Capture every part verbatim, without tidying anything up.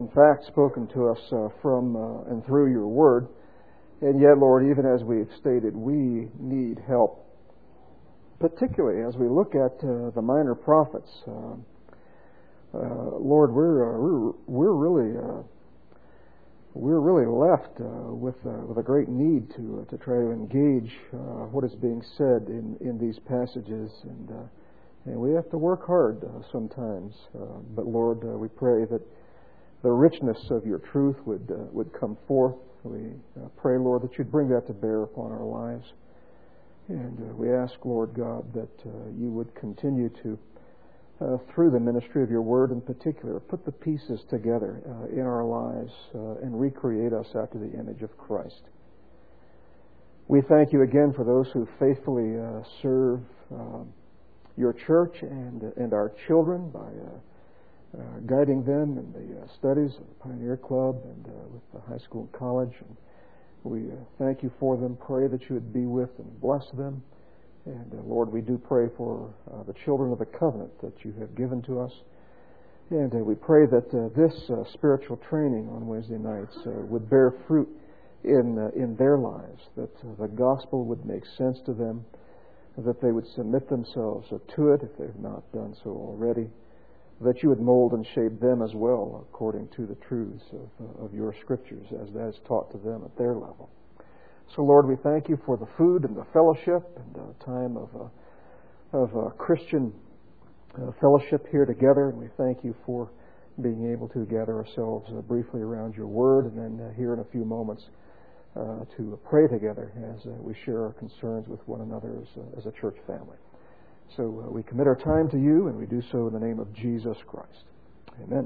in fact, spoken to us uh, from uh, and through your word. And yet, Lord, even as we've stated, we need help, particularly as we look at uh, the minor prophets. Uh, uh, Lord, we're uh, we're we're really uh, we're really left uh, with uh, with a great need to uh, to try to engage uh, what is being said in, in these passages, and uh, and we have to work hard uh, sometimes. Uh, but Lord, uh, we pray that the richness of your truth would uh, would come forth. We uh, pray, Lord, that you'd bring that to bear upon our lives. And uh, we ask, Lord God, that uh, you would continue to, uh, through the ministry of your word in particular, put the pieces together uh, in our lives uh, and recreate us after the image of Christ. We thank you again for those who faithfully uh, serve uh, your church and, and our children by uh, Uh, guiding them in the uh, studies of the Pioneer Club and uh, with the high school and college. And we uh, thank you for them. Pray that you would be with and bless them. And uh, Lord, we do pray for uh, the children of the covenant that you have given to us. And uh, we pray that uh, this uh, spiritual training on Wednesday nights uh, would bear fruit in uh, in their lives, that uh, the gospel would make sense to them, that they would submit themselves to it if they've not done so already, that you would mold and shape them as well according to the truths of, uh, of your scriptures as that is taught to them at their level. So, Lord, we thank you for the food and the fellowship and the time of uh, of uh, Christian uh, fellowship here together. And we thank you for being able to gather ourselves uh, briefly around your word and then uh, here in a few moments uh, to pray together as uh, we share our concerns with one another as, uh, as a church family. So uh, we commit our time to you, and we do so in the name of Jesus Christ. Amen.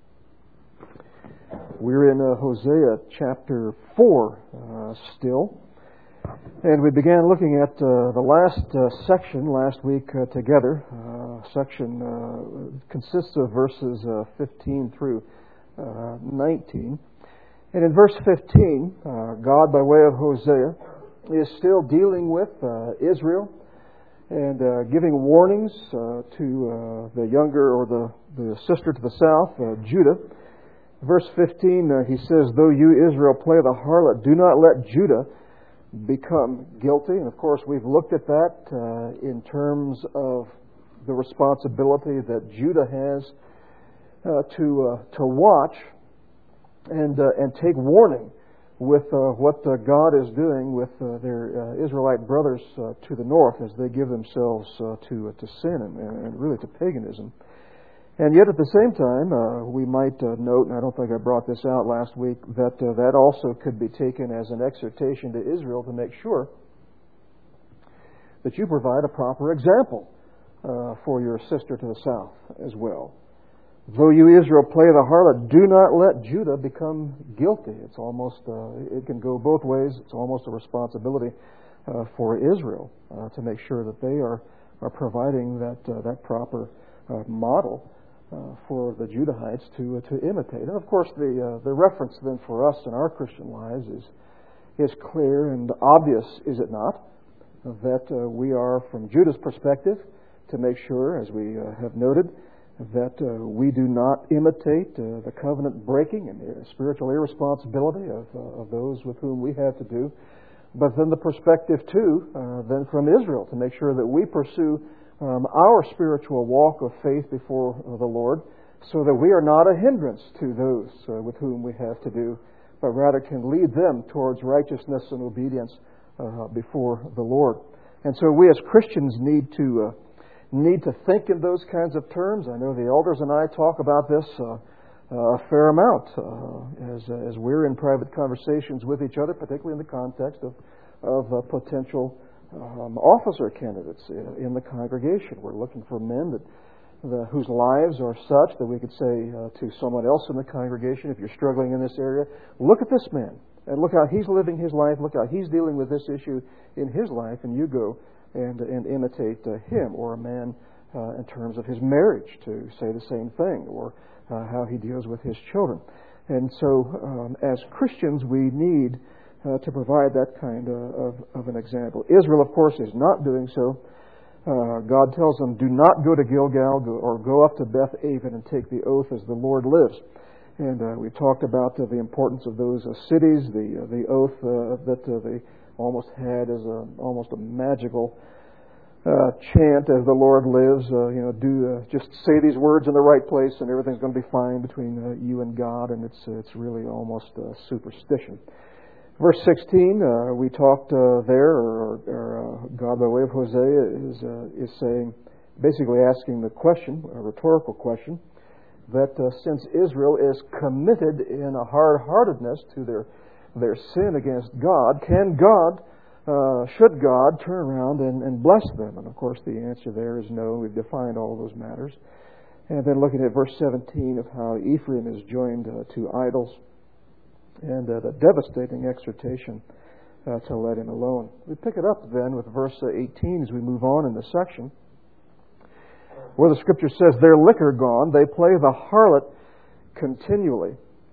We're in uh, Hosea chapter four uh, still. And we began looking at uh, the last uh, section last week uh, together. Uh, section uh, consists of verses uh, fifteen through uh, nineteen. And in verse fifteen, uh, God, by way of Hosea, is still dealing with uh, Israel and uh, giving warnings uh, to uh, the younger or the, the sister to the south, uh, Judah. Verse fifteen, uh, he says, "Though you, Israel, play the harlot, do not let Judah become guilty." And of course, we've looked at that uh, in terms of the responsibility that Judah has uh, to uh, to watch and uh, and take warning with uh, what uh, God is doing with uh, their uh, Israelite brothers uh, to the north as they give themselves uh, to uh, to sin and, and really to paganism. And yet at the same time, uh, we might uh, note, and I don't think I brought this out last week, that uh, that also could be taken as an exhortation to Israel to make sure that you provide a proper example uh, for your sister to the south as well. "Though you, Israel, play the harlot, do not let Judah become guilty." It's almost, uh, it can go both ways. It's almost a responsibility uh, for Israel uh, to make sure that they are, are providing that uh, that proper uh, model uh, for the Judahites to uh, to imitate. And of course, the uh, the reference then for us in our Christian lives is is clear and obvious, is it not? That uh, we are, from Judah's perspective, to make sure, as we uh, have noted, that uh, we do not imitate uh, the covenant breaking and the spiritual irresponsibility of, uh, of those with whom we have to do. But then the perspective, too, uh, then from Israel, to make sure that we pursue um, our spiritual walk of faith before uh, the Lord, so that we are not a hindrance to those uh, with whom we have to do, but rather can lead them towards righteousness and obedience uh, before the Lord. And so we as Christians need to uh, need to think in those kinds of terms. I know the elders and I talk about this uh, uh, a fair amount uh, as as we're in private conversations with each other, particularly in the context of of uh, potential um, officer candidates in the congregation. We're looking for men that the, whose lives are such that we could say uh, to someone else in the congregation, if you're struggling in this area, look at this man and look how he's living his life. Look how he's dealing with this issue in his life, and you go and and imitate uh, him, or a man uh, in terms of his marriage to say the same thing, or uh, how he deals with his children. And so um, as Christians, we need uh, to provide that kind uh, of, of an example. Israel, of course, is not doing so. Uh, God tells them, "Do not go to Gilgal go, or go up to Beth Aven and take the oath as the Lord lives." And uh, we talked about uh, the importance of those uh, cities, the uh, the oath uh, that uh, they almost had as a almost a magical uh, chant as the Lord lives. Uh, you know, do uh, just say these words in the right place, and everything's going to be fine between uh, you and God. And it's uh, it's really almost uh, superstition. Verse sixteen, uh, we talked uh, there, or, or uh, God by way of Hosea is uh, is saying, basically asking the question, a rhetorical question, that uh, since Israel is committed in a hard-heartedness to their their sin against God, can God, uh, should God turn around and, and bless them? And of course the answer there is no. We've defined all those matters. And then looking at verse seventeen of how Ephraim is joined uh, to idols, and uh, the devastating exhortation uh, to let him alone. We pick it up then with verse eighteen as we move on in the section, where the Scripture says, their liquor gone, they play the harlot continually.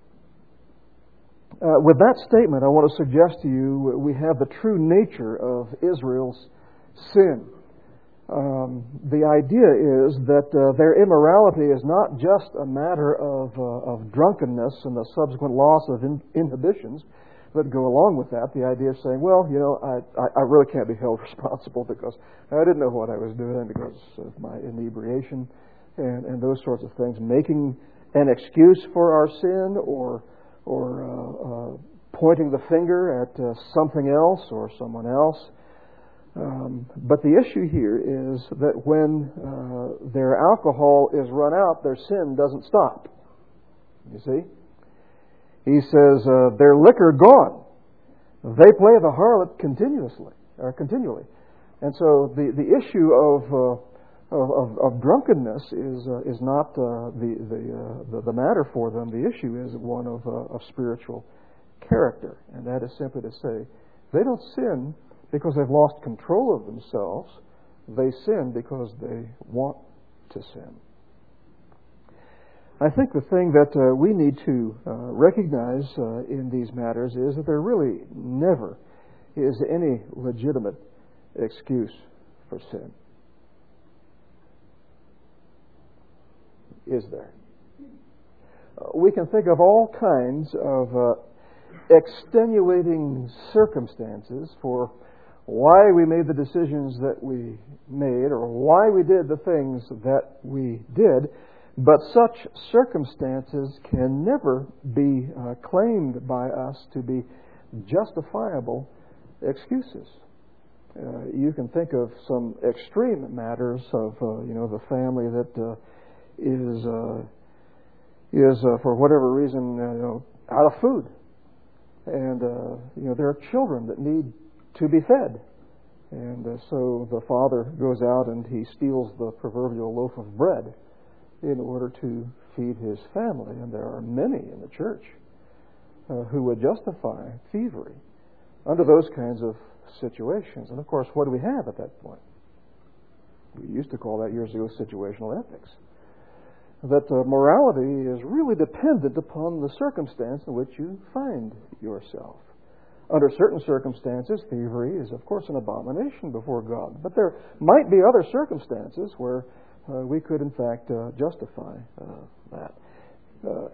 Uh, with that statement, I want to suggest to you we have the true nature of Israel's sin. Um, the idea is that uh, their immorality is not just a matter of, uh, of drunkenness and the subsequent loss of in- inhibitions that go along with that. The idea of saying, well, you know, I, I, I really can't be held responsible because I didn't know what I was doing because of my inebriation and, and those sorts of things. Making an excuse for our sin, or or uh, uh, pointing the finger at uh, something else or someone else. Um, but the issue here is that when uh, their alcohol is run out, their sin doesn't stop. You see? He says, uh, their liquor gone. They play the harlot continuously, or continually. And so the, the issue of, uh, of, of, of drunkenness is uh, is not uh, the the, uh, the the matter for them. The issue is one of uh, of spiritual character, and that is simply to say, they don't sin because they've lost control of themselves. They sin because they want to sin. I think the thing that uh, we need to uh, recognize uh, in these matters is that there really never is any legitimate excuse for sin. Is there? Uh, we can think of all kinds of uh, extenuating circumstances for why we made the decisions that we made, or why we did the things that we did. But such circumstances can never be uh, claimed by us to be justifiable excuses. Uh, you can think of some extreme matters of, uh, you know, the family that uh, is uh, is uh, for whatever reason, uh, you know, out of food, and uh, you know there are children that need to be fed, and uh, so the father goes out and he steals the proverbial loaf of bread in order to feed his family. And there are many in the church uh, who would justify thievery under those kinds of situations. And of course, what do we have at that point? We used to call that years ago situational ethics. That uh, morality is really dependent upon the circumstance in which you find yourself. Under certain circumstances, thievery is, of course, an abomination before God. But there might be other circumstances where Uh, we could, in fact, uh, justify uh, that. Uh,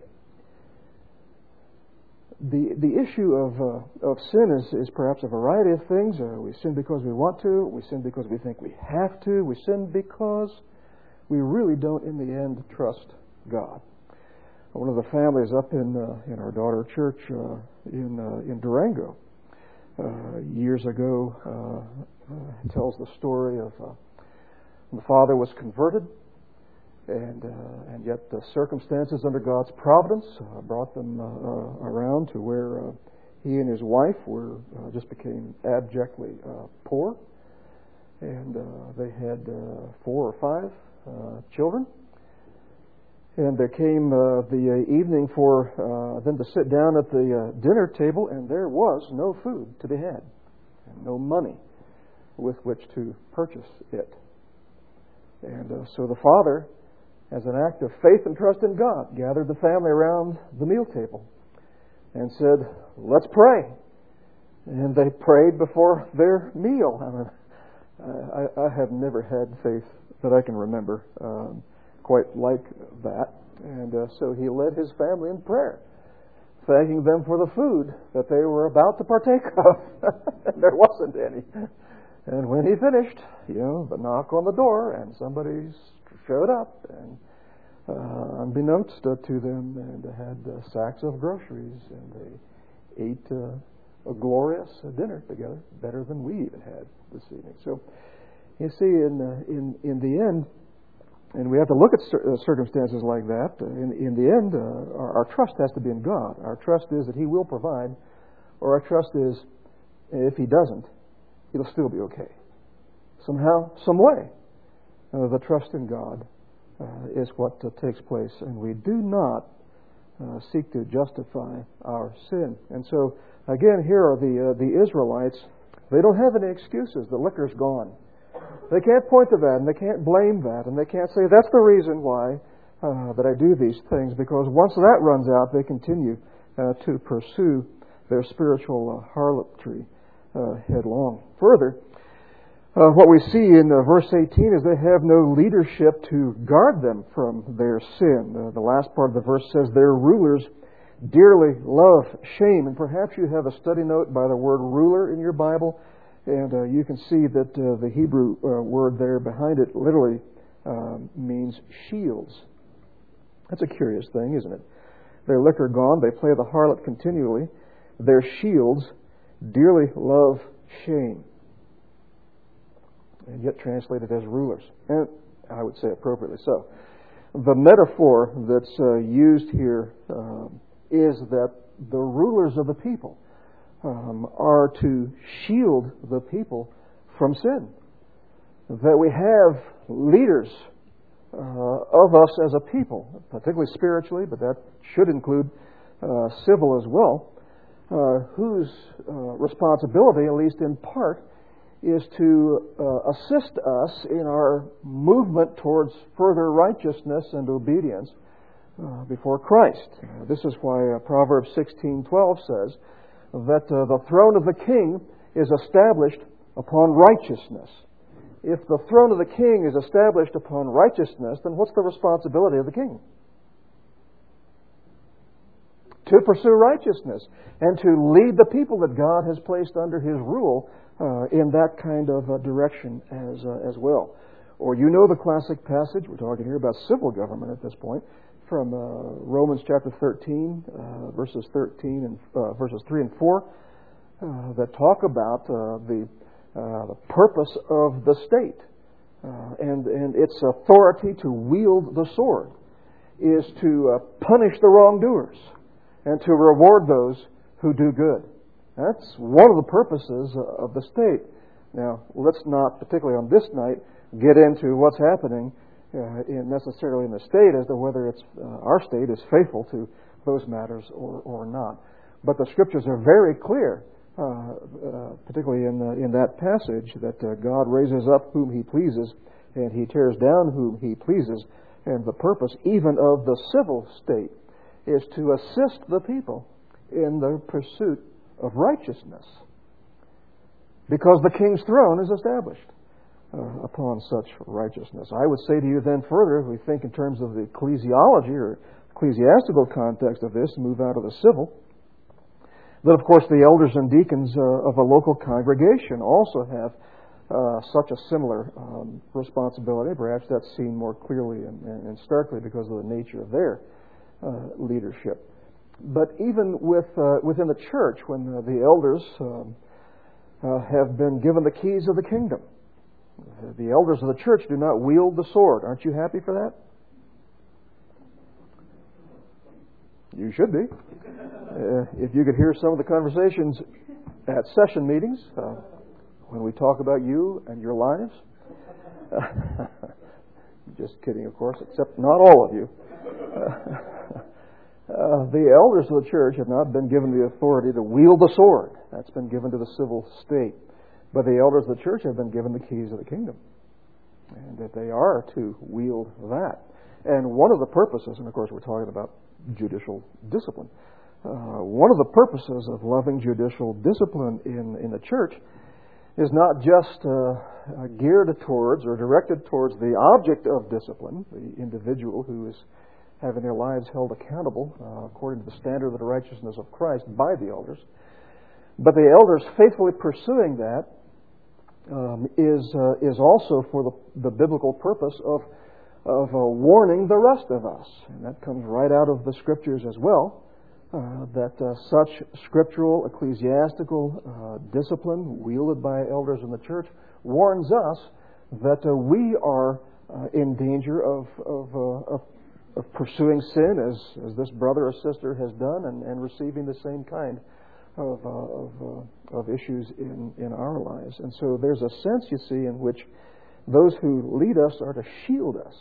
the the issue of uh, of sin is, is perhaps a variety of things. Uh, we sin because we want to. We sin because we think we have to. We sin because we really don't, in the end, trust God. One of the families up in uh, in our daughter church uh, in uh, in Durango uh, years ago uh, uh, tells the story of. Uh, The father was converted, and uh, and yet the circumstances under God's providence uh, brought them uh, uh, around to where uh, he and his wife were uh, just became abjectly uh, poor, and uh, they had uh, four or five uh, children. And there came uh, the uh, evening for uh, them to sit down at the uh, dinner table, and there was no food to be had, and no money with which to purchase it. And uh, so the father, as an act of faith and trust in God, gathered the family around the meal table and said, "Let's pray." And they prayed before their meal. I mean, I, I have never had faith that I can remember um, quite like that. And uh, so he led his family in prayer, thanking them for the food that they were about to partake of. There wasn't any. And when he finished, you know, the knock on the door, and somebody showed up, and uh, unbeknownst to them, and had uh, sacks of groceries, and they ate uh, a glorious uh, dinner together, better than we even had this evening. So, you see, in uh, in in the end, and we have to look at cir- circumstances like that. Uh, in in the end, uh, our, our trust has to be in God. Our trust is that He will provide, or our trust is, if He doesn't, it'll still be okay. Somehow, some way, uh, the trust in God uh, is what uh, takes place, and we do not uh, seek to justify our sin. And so, again, here are the uh, the Israelites. They don't have any excuses. The liquor's gone. They can't point to that, and they can't blame that, and they can't say, that's the reason why uh, that I do these things, because once that runs out, they continue uh, to pursue their spiritual uh, harlotry uh, headlong. Further, uh, what we see in uh, verse eighteen is they have no leadership to guard them from their sin. Uh, the last part of the verse says, their rulers dearly love shame. And perhaps you have a study note by the word ruler in your Bible. And uh, you can see that uh, the Hebrew uh, word there behind it literally uh, means shields. That's a curious thing, isn't it? Their liquor gone, they play the harlot continually. Their shields dearly love shame. And yet translated as rulers. And I would say appropriately so. The metaphor that's uh, used here uh, is that the rulers of the people Um, are to shield the people from sin. That we have leaders uh, of us as a people, particularly spiritually, but that should include uh, civil as well, uh, whose uh, responsibility, at least in part, is to uh, assist us in our movement towards further righteousness and obedience uh, before Christ. Uh, this is why uh, Proverbs sixteen twelve says, that uh, the throne of the king is established upon righteousness. If the throne of the king is established upon righteousness, then what's the responsibility of the king? To pursue righteousness and to lead the people that God has placed under His rule uh, in that kind of uh, direction as uh, as well. Or you know the classic passage, we're talking here about civil government at this point, from uh, Romans chapter thirteen, uh, verses thirteen and uh, verses three and four, uh, that talk about uh, the uh, the purpose of the state uh, and and its authority to wield the sword is to uh, punish the wrongdoers and to reward those who do good. That's one of the purposes of the state. Now, let's not, particularly on this night, get into what's happening Uh, in necessarily in the state as to whether it's uh, our state is faithful to those matters or, or not. But the Scriptures are very clear, uh, uh, particularly in the, in that passage, that uh, God raises up whom He pleases and He tears down whom He pleases. And the purpose even of the civil state is to assist the people in the pursuit of righteousness, because the King's throne is established Uh, upon such righteousness. I would say to you then further, if we think in terms of the ecclesiology or ecclesiastical context of this, move out of the civil, that of course the elders and deacons uh, of a local congregation also have uh, such a similar um, responsibility. Perhaps that's seen more clearly and, and starkly because of the nature of their uh, leadership. But even with uh, within the church, when uh, the elders um, uh, have been given the keys of the kingdom, the elders of the church do not wield the sword. Aren't you happy for that? You should be. Uh, if you could hear some of the conversations at session meetings, uh, when we talk about you and your lives. Just kidding, of course, except not all of you. Uh, the elders of the church have not been given the authority to wield the sword. That's been given to the civil state. But the elders of the church have been given the keys of the kingdom, and that they are to wield that. And one of the purposes, and of course we're talking about judicial discipline, uh, one of the purposes of loving judicial discipline in, in the church is not just uh, geared towards or directed towards the object of discipline, the individual who is having their lives held accountable uh, according to the standard of the righteousness of Christ by the elders, but the elders faithfully pursuing that um, is uh, is also for the, the biblical purpose of of uh, warning the rest of us, and that comes right out of the Scriptures as well. Uh, that uh, such scriptural, ecclesiastical uh, discipline wielded by elders in the church warns us that uh, we are uh, in danger of of, uh, of of pursuing sin as as this brother or sister has done, and, and receiving the same kind of uh, of, uh, of issues in in our lives. And so there's a sense, you see, in which those who lead us are to shield us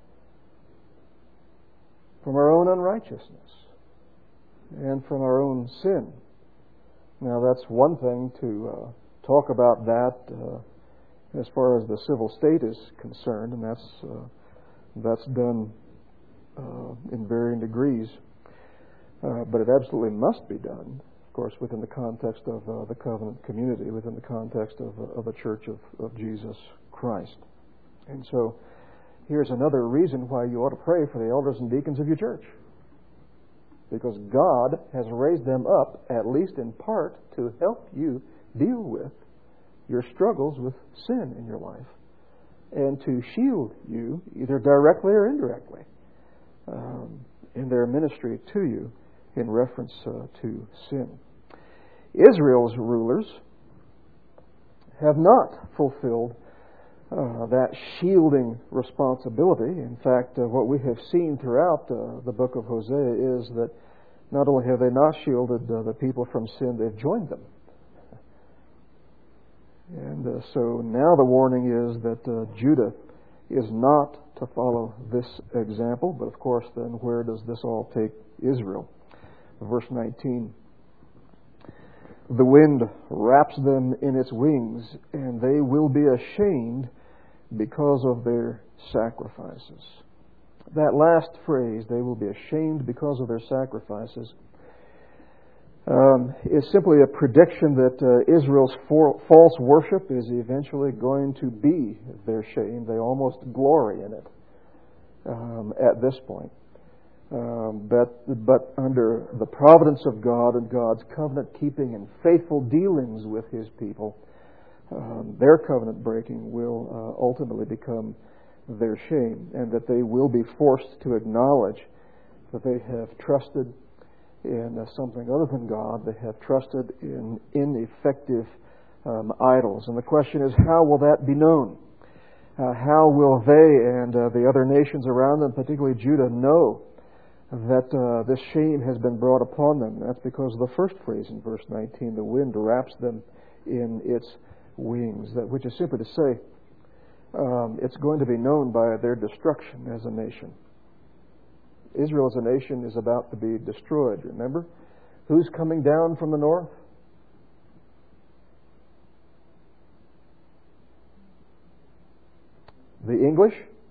from our own unrighteousness and from our own sin. Now, that's one thing to uh, talk about that uh, as far as the civil state is concerned, and that's uh, that's done uh, in varying degrees. Uh, but it absolutely must be done, of course, within the context of uh, the covenant community, within the context of, uh, of the Church of, of Jesus Christ. And so, here's another reason why you ought to pray for the elders and deacons of your church. Because God has raised them up, at least in part, to help you deal with your struggles with sin in your life, and to shield you, either directly or indirectly, um, in their ministry to you in reference uh, to sin. Israel's rulers have not fulfilled Uh, that shielding responsibility. In fact, uh, what we have seen throughout uh, the book of Hosea is that not only have they not shielded uh, the people from sin, they've joined them. And uh, so now the warning is that uh, Judah is not to follow this example, but of course then where does this all take Israel? Verse nineteen. The wind wraps them in its wings, and they will be ashamed because of their sacrifices. That last phrase, they will be ashamed because of their sacrifices, um, is simply a prediction that uh, Israel's for, false worship is eventually going to be their shame. They almost glory in it um, at this point. Um, but but under the providence of God and God's covenant keeping and faithful dealings with His people, um, their covenant breaking will uh, ultimately become their shame, and that they will be forced to acknowledge that they have trusted in uh, something other than God. They have trusted in ineffective um, idols. And the question is, how will that be known? Uh, how will they and uh, the other nations around them, particularly Judah, know that uh, this shame has been brought upon them? That's because of the first phrase in verse nineteen, the wind wraps them in its wings, that which is simply to say, um, it's going to be known by their destruction as a nation. Israel as a nation is about to be destroyed, remember? Who's coming down from the north? The English?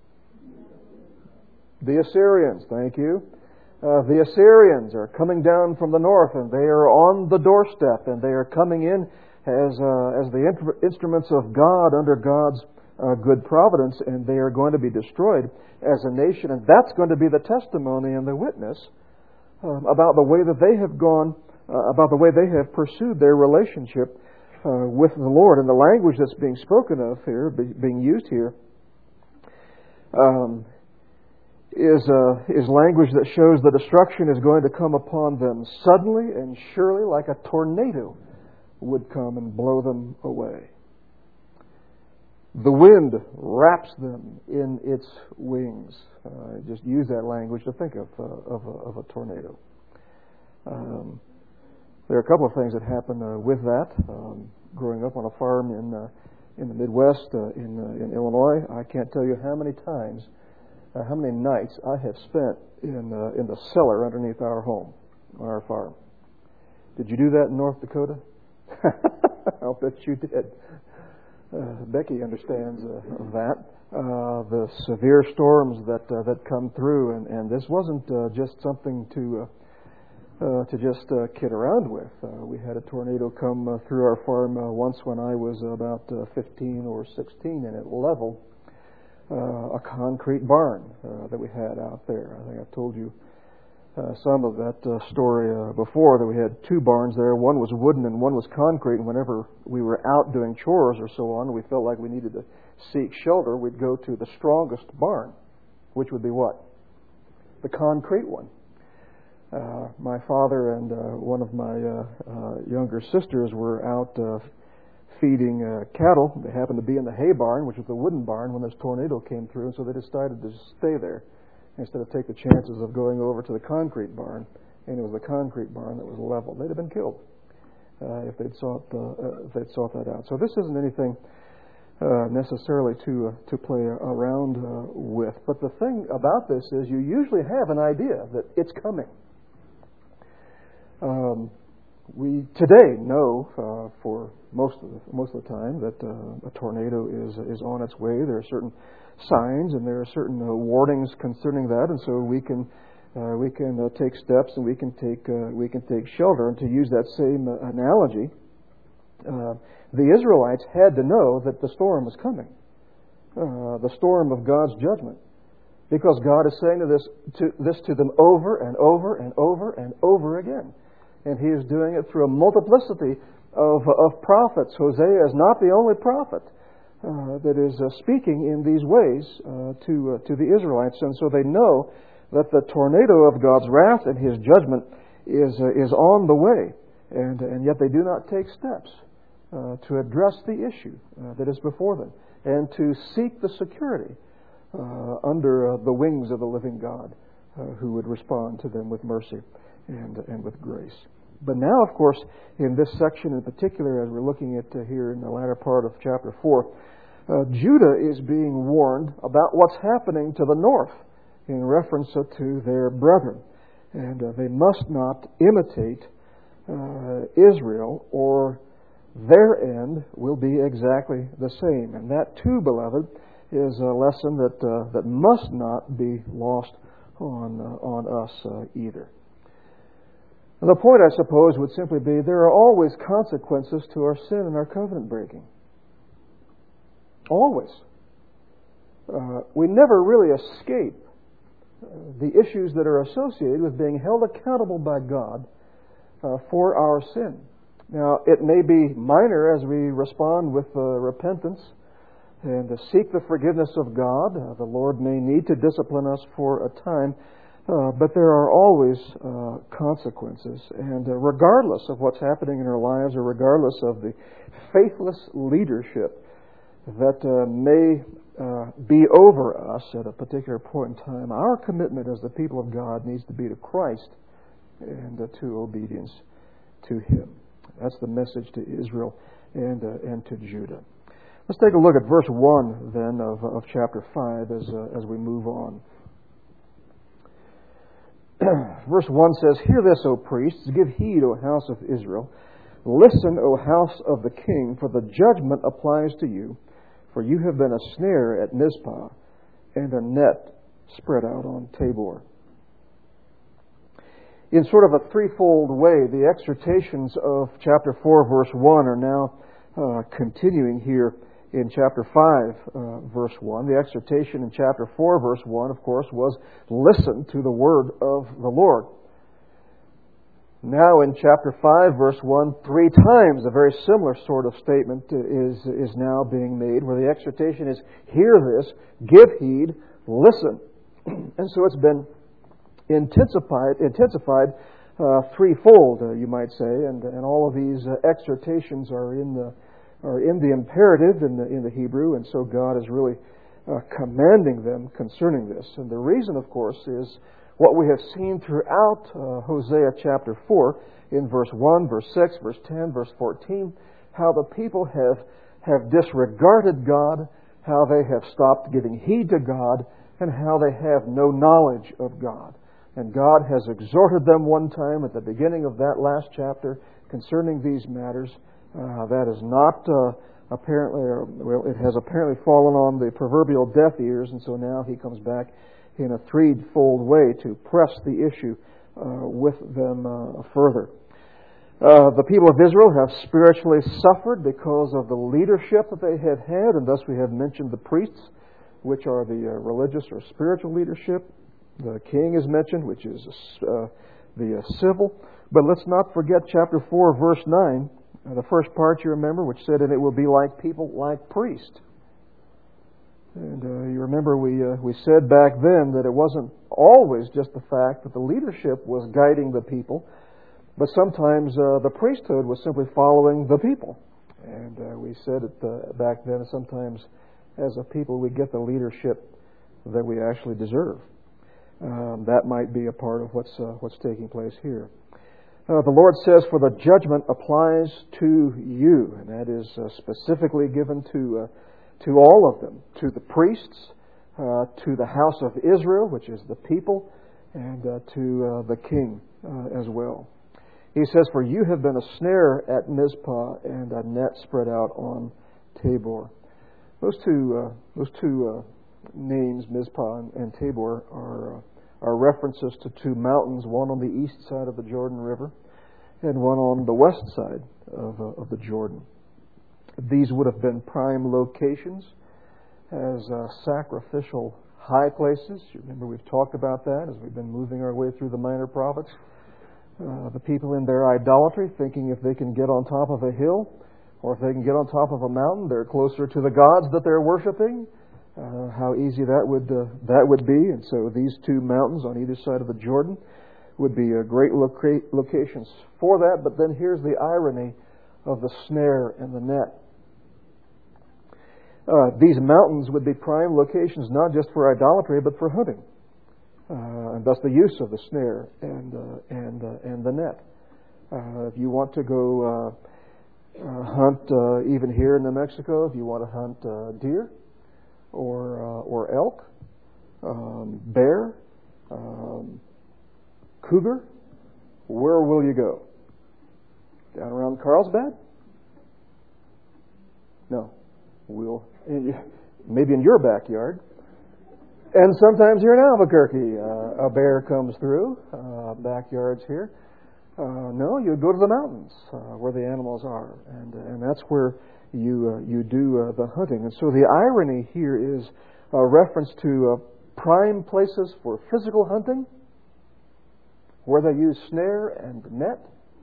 The Assyrians, thank you. Uh, the Assyrians are coming down from the north, and they are on the doorstep, and they are coming in as uh, as the in- instruments of God under God's uh, good providence, and they are going to be destroyed as a nation. And that's going to be the testimony and the witness um, about the way that they have gone, uh, about the way they have pursued their relationship uh, with the Lord. And the language that's being spoken of here, be, being used here, um, is uh, is language that shows the destruction is going to come upon them suddenly and surely, like a tornado would come and blow them away. The wind wraps them in its wings. Uh, just use that language to think of uh, of, a, of a tornado. Um, there are a couple of things that happen uh, with that. Um, growing up on a farm in uh, in the Midwest, uh, in uh, in Illinois, I can't tell you how many times. Uh, how many nights I have spent in uh, in the cellar underneath our home, on our farm. Did you do that in North Dakota? I'll bet you did. Uh, Becky understands uh, that. Uh, the severe storms that uh, that come through, and, and this wasn't uh, just something to uh, to just uh, kid around with. Uh, we had a tornado come uh, through our farm uh, once when I was about uh, fifteen or sixteen, and it leveled uh, a concrete barn uh, that we had out there. I think I've told you uh, some of that uh, story uh, before, that we had two barns there. One was wooden and one was concrete, and whenever we were out doing chores or so on, we felt like we needed to seek shelter, we'd go to the strongest barn, which would be what? The concrete one. Uh, my father and uh, one of my uh, uh, younger sisters were out uh, feeding uh, cattle. They happened to be in the hay barn, which was the wooden barn, when this tornado came through, and so they decided to stay there instead of take the chances of going over to the concrete barn. And it was the concrete barn that was leveled. They'd have been killed uh, if they'd sought uh, uh, if they'd sought that out. So this isn't anything uh, necessarily to uh, to play around uh, with. But the thing about this is, you usually have an idea that it's coming. Um, we today know uh, for most of the, most of the time that uh, a tornado is is on its way. There are certain signs and there are certain uh, warnings concerning that, and so we can uh, we can uh, take steps and we can take uh, we can take shelter. And to use that same uh, analogy, uh, the Israelites had to know that the storm was coming, uh, the storm of God's judgment. Because God is saying to this to this to them over and over and over and over again. And He is doing it through a multiplicity of, of prophets. Hosea is not the only prophet uh, that is uh, speaking in these ways uh, to uh, to the Israelites. And so they know that the tornado of God's wrath and His judgment is uh, is on the way. And, and yet they do not take steps uh, to address the issue uh, that is before them and to seek the security Uh, under uh, the wings of the living God, uh, who would respond to them with mercy and and with grace. But now, of course, in this section in particular, as we're looking at uh, here in the latter part of chapter four, uh, Judah is being warned about what's happening to the north in reference uh, to their brethren. And uh, they must not imitate uh, Israel, or their end will be exactly the same. And that too, beloved, is a lesson that uh, that must not be lost on uh, on us uh, either. And the point, I suppose, would simply be there are always consequences to our sin and our covenant breaking. Always. Uh, we never really escape uh, the issues that are associated with being held accountable by God uh, for our sin. Now, it may be minor as we respond with uh, repentance and to seek the forgiveness of God. Uh, the Lord may need to discipline us for a time, uh, but there are always uh, consequences. And uh, regardless of what's happening in our lives, or regardless of the faithless leadership that uh, may uh, be over us at a particular point in time, our commitment as the people of God needs to be to Christ and uh, to obedience to Him. That's the message to Israel and uh, and to Judah. Let's take a look at verse one then of, of chapter five as uh, as we move on. Verse one says, "Hear this, O priests, give heed, O house of Israel. Listen, O house of the king, for the judgment applies to you. For you have been a snare at Mizpah, and a net spread out on Tabor." In sort of a threefold way, the exhortations of chapter four, verse one are now uh, continuing here in chapter five, uh, verse one. The exhortation in chapter four, verse one, of course, was listen to the word of the Lord. Now in chapter five, verse one, three times a very similar sort of statement is, is now being made, where the exhortation is, hear this, give heed, listen. And so it's been intensified, intensified uh, threefold, uh, you might say, and, and all of these uh, exhortations are in the are in the imperative in the in the Hebrew, and so God is really uh, commanding them concerning this. And the reason, of course, is what we have seen throughout uh, Hosea chapter four, in verse one, verse six, verse ten, verse fourteen, how the people have have disregarded God, how they have stopped giving heed to God, and how they have no knowledge of God. And God has exhorted them one time at the beginning of that last chapter concerning these matters. Uh, that is not uh, apparently, or, well, it has apparently fallen on the proverbial deaf ears, and so now He comes back in a threefold way to press the issue uh, with them uh, further. Uh, the people of Israel have spiritually suffered because of the leadership that they had had, and thus we have mentioned the priests, which are the uh, religious or spiritual leadership. The king is mentioned, which is uh, the uh, civil. But let's not forget chapter four, verse nine, uh, the first part you remember, which said, "And it will be like people, like priests." And uh, you remember we uh, we said back then that it wasn't always just the fact that the leadership was guiding the people, but sometimes uh, the priesthood was simply following the people. And uh, we said it uh, back then, sometimes as a people we get the leadership that we actually deserve. Um, that might be a part of what's uh, what's taking place here. Uh, the Lord says, "For the judgment applies to you," and that is uh, specifically given to uh, to all of them, to the priests, uh, to the house of Israel, which is the people, and uh, to uh, the king uh, as well. He says, "For you have been a snare at Mizpah and a net spread out on Tabor." Those two, uh, those two uh, names, Mizpah and, and Tabor, are uh, are references to two mountains, one on the east side of the Jordan River and one on the west side of uh, of the Jordan. These would have been prime locations as uh, sacrificial high places. You remember we've talked about that as we've been moving our way through the minor prophets. Uh, the people in their idolatry, thinking if they can get on top of a hill or if they can get on top of a mountain, they're closer to the gods that they're worshiping. Uh, how easy that would uh, that would be. And so these two mountains on either side of the Jordan would be uh, great loca- locations for that. But then here's the irony of the snare and the net. Uh, these mountains would be prime locations not just for idolatry, but for hunting, uh, and thus the use of the snare and uh, and uh, and the net. Uh, if you want to go uh, uh, hunt, uh, even here in New Mexico, if you want to hunt uh, deer or uh, or elk, um, bear, um, cougar, where will you go? Down around Carlsbad? No. We'll, maybe in your backyard. And sometimes here in Albuquerque, uh, a bear comes through, uh, backyards here. Uh, no, you go to the mountains uh, where the animals are, and and that's where you uh, you do uh, the hunting. And so the irony here is a reference to uh, prime places for physical hunting, where they use snare and net,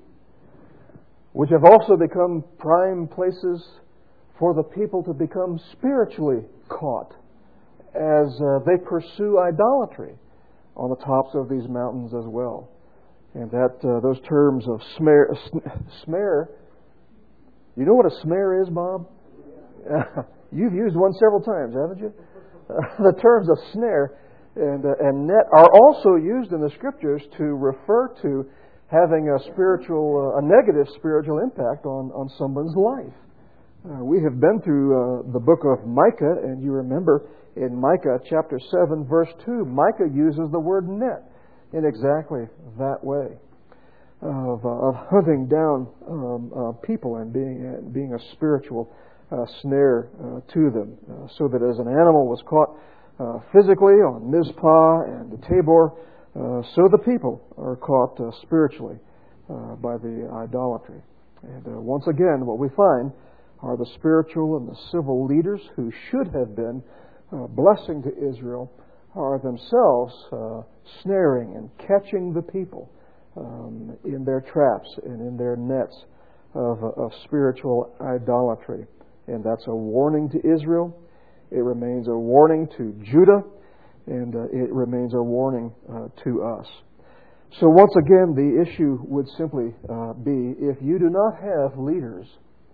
which have also become prime places for the people to become spiritually caught as uh, they pursue idolatry on the tops of these mountains as well. And that uh, those terms of snare, snare, you know what a snare is, Bob? You've used one several times, haven't you? Uh, the terms of snare and uh, and net are also used in the Scriptures to refer to having a spiritual, uh, a negative spiritual impact on, on someone's life. Uh, we have been through uh, the book of Micah, and you remember in Micah chapter seven, verse two, Micah uses the word net in exactly that way of, uh, of hunting down um, uh, people and being uh, being a spiritual uh, snare uh, to them, uh, so that as an animal was caught uh, physically on Mizpah and the Tabor, uh, so the people are caught uh, spiritually uh, by the idolatry. And uh, once again, what we find are the spiritual and the civil leaders who should have been uh, blessing to Israel are themselves uh, snaring and catching the people um, in their traps and in their nets of, of spiritual idolatry. And that's a warning to Israel. It remains a warning to Judah, and uh, it remains a warning uh, to us. So once again, the issue would simply uh, be, if you do not have leaders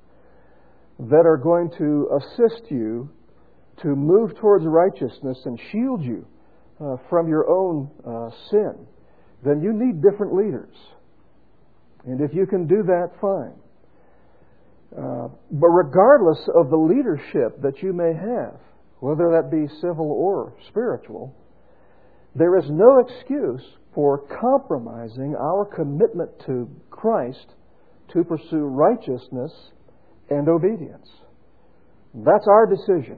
that are going to assist you to move towards righteousness and shield you uh, from your own uh, sin, then you need different leaders. And if you can do that, fine. Uh, but regardless of the leadership that you may have, whether that be civil or spiritual, there is no excuse for compromising our commitment to Christ to pursue righteousness and obedience. That's our decision.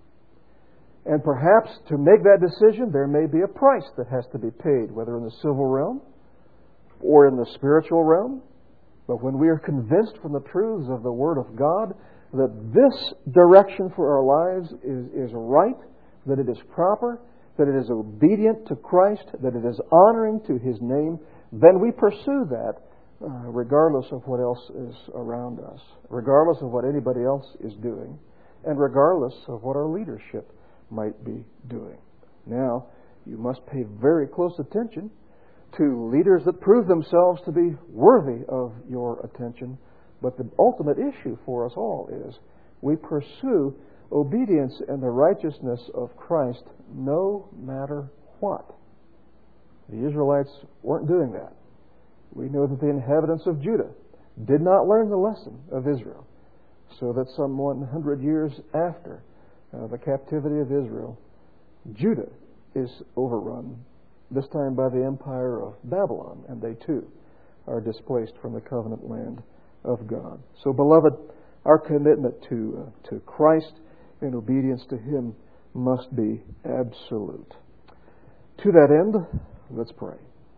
And perhaps to make that decision, there may be a price that has to be paid, whether in the civil realm or in the spiritual realm. But when we are convinced from the truths of the Word of God that this direction for our lives is, is right, that it is proper, that it is obedient to Christ, that it is honoring to His name, then we pursue that uh, regardless of what else is around us, regardless of what anybody else is doing, and regardless of what our leadership might be doing. Now, you must pay very close attention to leaders that prove themselves to be worthy of your attention. But the ultimate issue for us all is we pursue obedience and the righteousness of Christ no matter what. The Israelites weren't doing that. We know that the inhabitants of Judah did not learn the lesson of Israel, so that some one hundred years after uh, the captivity of Israel, Judah is overrun, this time by the empire of Babylon, and they too are displaced from the covenant land of God. So, beloved, our commitment to uh, to Christ and obedience to Him must be absolute. To that end, let's pray.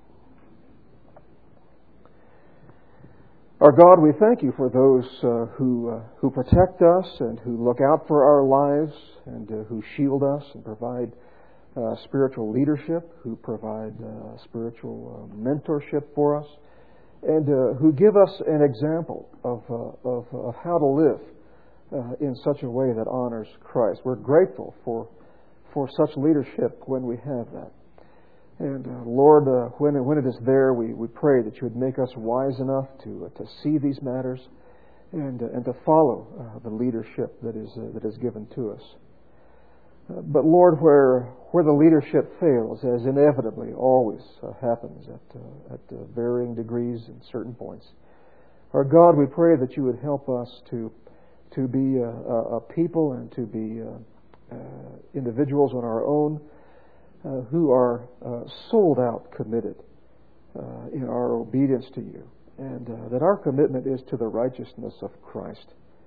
Our God, we thank You for those uh, who uh, who protect us and who look out for our lives and uh, who shield us and provide uh, spiritual leadership, who provide uh, spiritual uh, mentorship for us, and uh, who give us an example of uh, of, of how to live uh, in such a way that honors Christ. We're grateful for for such leadership when we have that. And uh, Lord, uh, when, when it is there, we, we pray that You would make us wise enough to uh, to see these matters and uh, and to follow uh, the leadership that is uh, that is given to us. Uh, but Lord, where where the leadership fails, as inevitably always uh, happens at uh, at uh, varying degrees in certain points, our God, we pray that You would help us to to be a, a people and to be uh, uh, individuals on our own. Uh, who are uh, sold out committed uh, in our obedience to You, and uh, that our commitment is to the righteousness of Christ,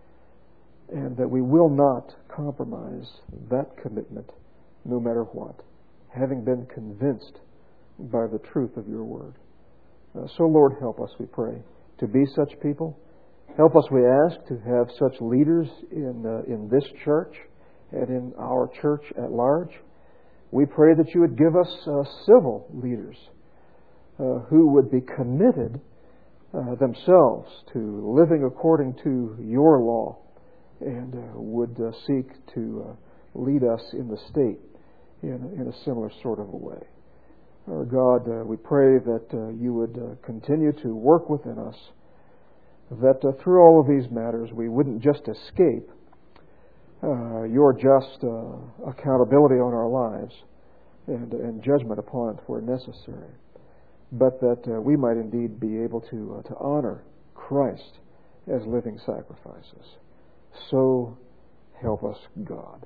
and that we will not compromise that commitment no matter what, having been convinced by the truth of Your Word. Uh, so Lord, help us, we pray, to be such people. Help us, we ask, to have such leaders in uh, in this church and in our church at large. We pray that You would give us uh, civil leaders uh, who would be committed uh, themselves to living according to Your law and uh, would uh, seek to uh, lead us in the state in, in a similar sort of a way. Our God, uh, we pray that uh, You would uh, continue to work within us, that uh, through all of these matters we wouldn't just escape Uh, Your just uh, accountability on our lives and, and judgment upon it where necessary, but that uh, we might indeed be able to uh, to honor Christ as living sacrifices. So help us, God.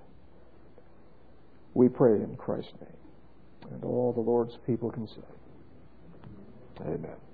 We pray in Christ's name. And all the Lord's people can say, Amen.